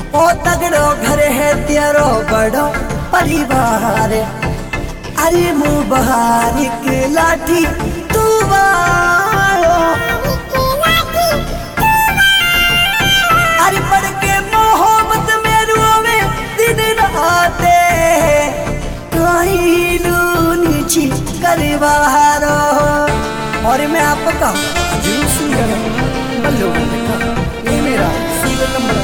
ओ तगड़ो घर है तेरो बड़ो परिवार, अरे मुबारक लाठी तू वालो, अरे पढ़ के मोहब्बत में रोवे दिन राते, कहीं नीची करवारो। और मैं आपका जरूर सिंगर बल्लू का, ये मेरा सीरियल नंबर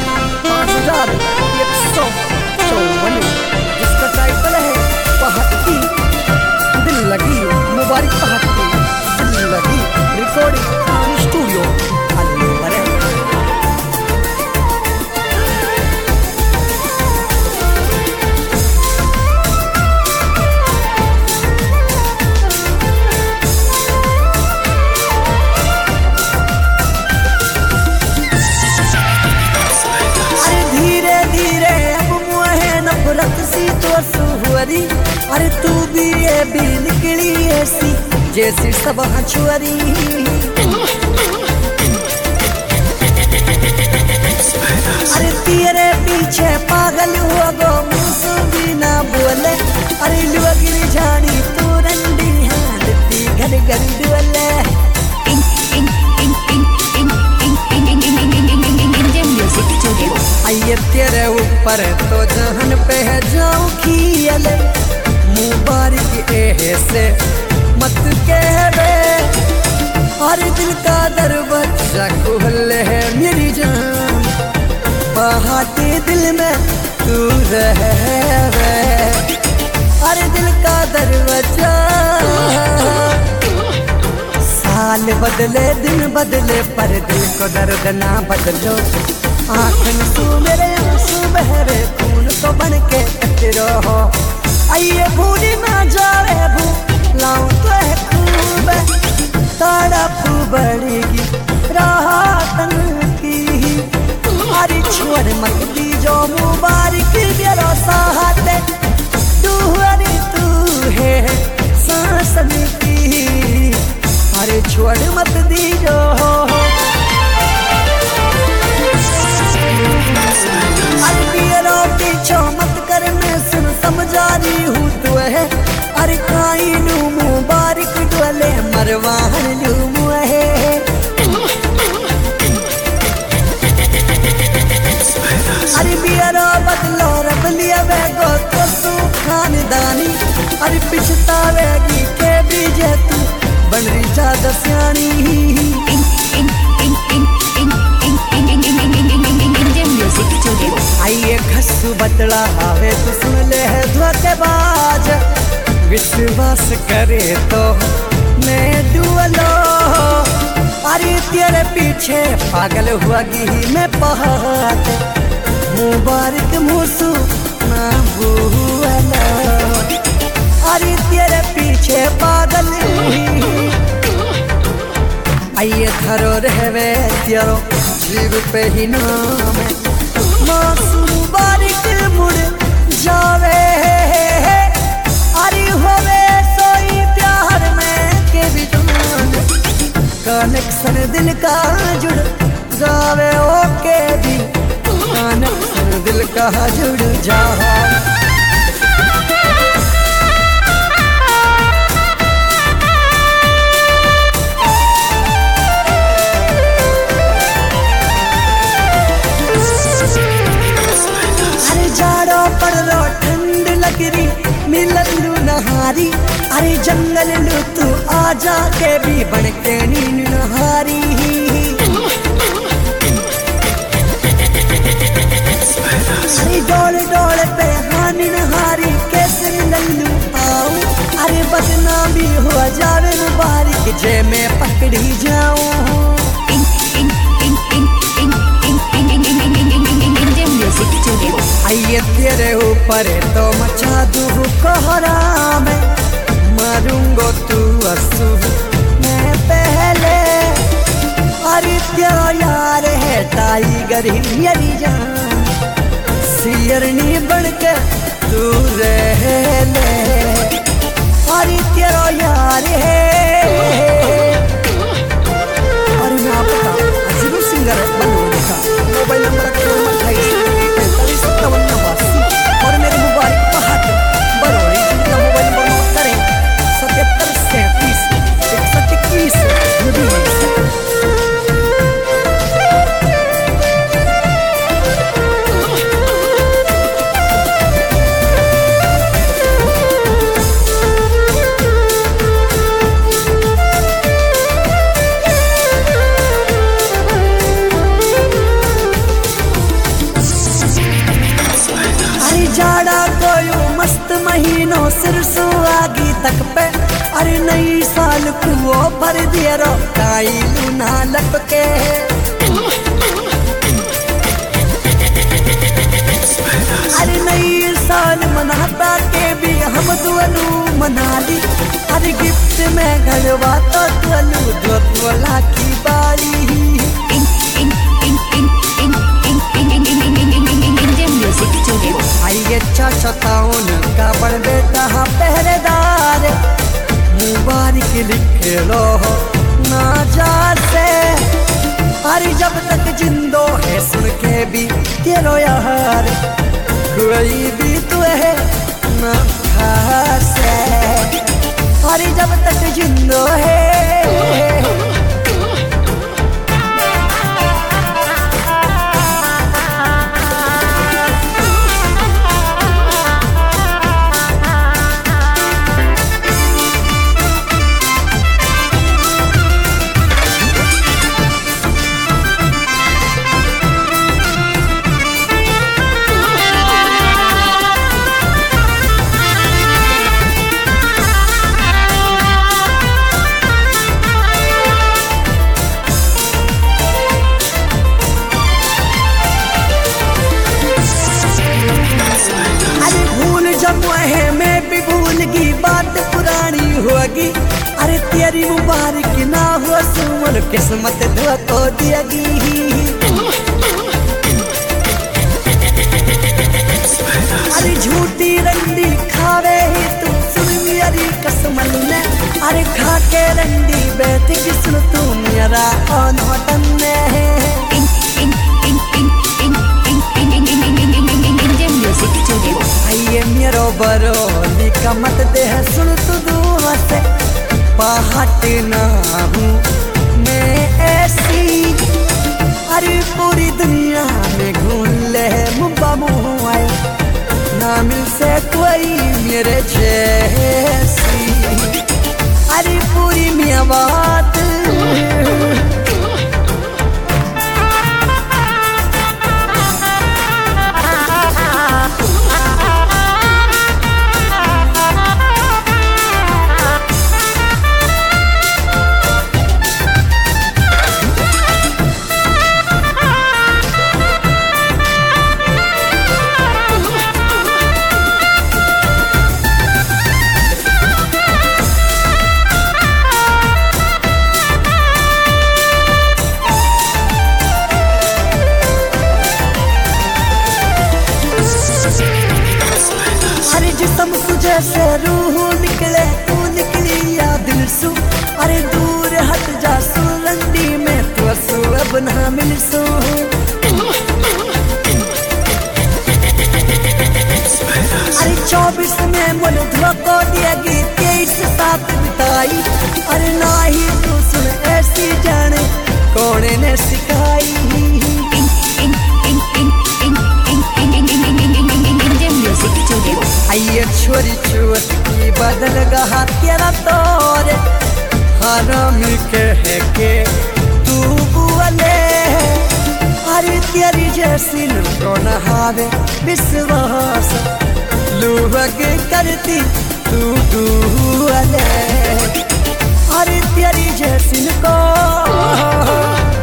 5154, जिसका टाइटल है पहाटी दिल लगी, मुबारक पहाटी दिल लगी रिकॉर्डिंग स्टूडियो अल्लूर। अरे तू भी ये भी निकली ऐसी जैसी सब हछुआरी, अरे तेरे पीछे पागल हुआ गो मुझसे भी ना बोले, अरे लुगिरी जानी तू रंडी हालती घर घर डोले। आइए तेरे ऊपर तो जहन पे है जाऊं खियल, मुबारक ऐसे मत कहवे, और दिल का दरवाजा खोल है मेरी जान, पहाटी दिल में तू रहवे, अरे दिल का दरवाजा। साल बदले दिन बदले पर दिल को दर्द ना बदलो, आँखन सू मेरे आंसू बहरे खून तो बन के कतरो हो, आइए भूली ना जावे भूलाऊं तो है खूब, तड़प बढ़ेगी राहत की, अरे छोड़ मत दी जो मुबारक तेरा साथ, तू अरे तू है सांस की, अरे छोड़ मत दी जो पीछो मत कर, मैं सुन समझारी हूँ तू है, अरे काई नू मुबारक डोले मरवान लू मुहे, अरे बियरो बदलो रब लिया वेगो तो तू खानदानी, अरे पिछतावेगी के बीजे तू बन रही ज्यादा सियानी। आइए घसू बतला आवे तू सुन ले है धोखेबाज, विश्वास करे तो मैं डुअलो, अरे तेरे पीछे पागल हुआ गी मैं पहाड़, मुबारक मुसू ना भूलो, अरे तेरे पीछे पागल हुई। आइए धरो रहवे तेरो जीव पे ही नाम है, मासूम बारिक मुड़ जावे, अरे होवे सोई प्यार में के भी कनेक्शन दिल का जुड़ जावे, ओके भी कनेक्शन दिल का जुड़ जावे। मिललू नहारी, अरे जंगल लू तू आजा के भी बनके नीन नहारी, अरे डोल डोल पे हानी नहारी कैसे मिललू आऊं, अरे बदनामी हो जावे मुबारक जे मैं पकड़ी जाऊं। आइए तेरे ऊपर तो मचा दूँ कोहरा में, मारूंगो तू असू मैं पहले, अरे तेरा यार है टाइगर ही मेरी जान, सियरनी बन के तू रह ले, अरे तेरा यार है, और मैं आपका अजीब सिंगर बल्लू का मोबाइल नंबर 28 महीनों सिर सुहागी तक पे अरे नई साल को भर दिया रो काई लूना लपके अरे नई साल मनाता के भी हम दुअलू मना ली अरे गिफ्ट में घरवा तो दुअलू दो तोला की बारी आइए चाचाओं का बड़ बेटा पहरेदार मुबारक लिखे लो ना जा से अरे जब तक जिंदो है सुन के भी तेरो यार कोई भी तो है ना खास है अरे जब तक जिंदो है मैं भी भूल गई बात पुरानी होगी अरे तेरी मुबारक ना हो सुमन किस्मत धो तो दिएगी अरे झूठी रंडी खावे ही तू सुन मेरी कसम ने अरे खा के रंडी बैठ के सुन तू मेरा अनहटन है आइए मेरो बरोली का मत दे सुन तू दूर से पहाट ना हूँ मैं ऐसी अरे पूरी दुनिया में घूम ले मुब्बा मुँह आए ना मिल से कोई मेरे जैसी अरे पूरी मियाँ बात जैसे रूह निकले तू निकली या दिल सू अरे दूर हट जा सू रंडी में तू सू अब ना मिल सू अरे 24 में मन धोखो दिएगी 23 साथ बिताई अरे ना ही तू सुन ऐसी जाने कौन ने सिखाई आइए छोरी छोरी बदल गहा तेरा तोरे हराम कह के तू बुअले अरे तेरी जैसी को न हावे विश्वास लुहग करती तू दुअले अरे तेरी जैसी को